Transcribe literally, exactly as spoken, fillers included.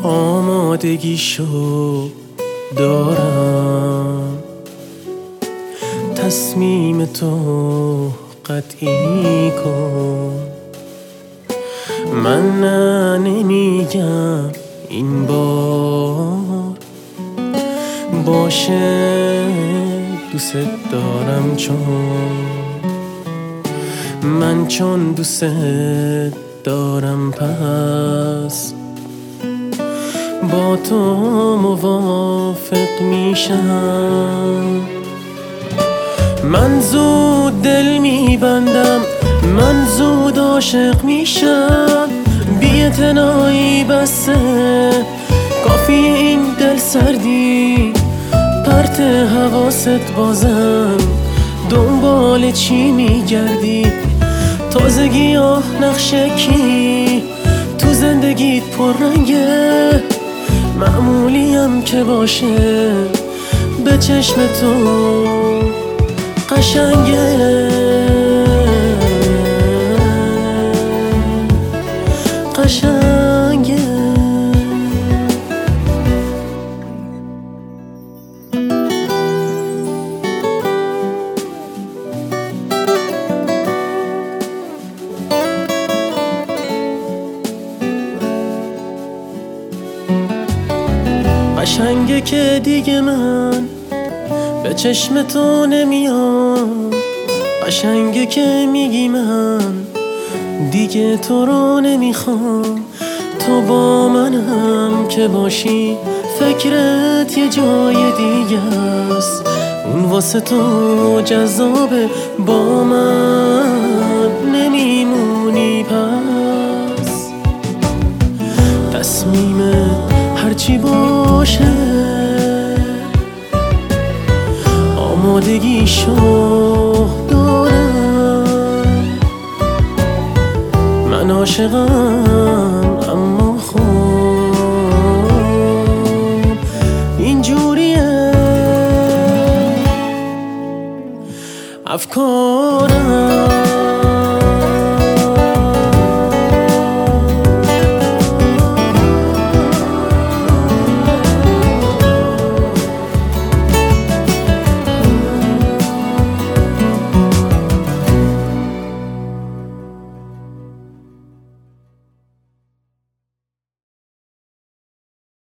آمادگیشو دارم، تصمیم تو قطعی کن. من نه نمیگم این بار باشه، دوست دارم چون من چون دوست دارم، پس با تو موافق میشم. من زود دل میبندم، من زود عاشق میشم. بی‌اعتنایی بسه کافی این دل سردی، پرت حواست بازم دنبال چی میگردی؟ تازگی آه نقشه کی تو زندگیت پررنگه، معمولیم که باشه به چشم تو قشنگه قشنگه. قشنگه که دیگه من به چشم تو نمیام، قشنگه که میگی من دیگه تو رو نمیخوام. تو با منم که باشی فکرت یه جای دیگه است، اون واسه تو جذابه، با من نمیمونی. پس تصمیمت هرچی باشه آمادگیشو دارم. من عاشقم اما خب اینجوریه افکار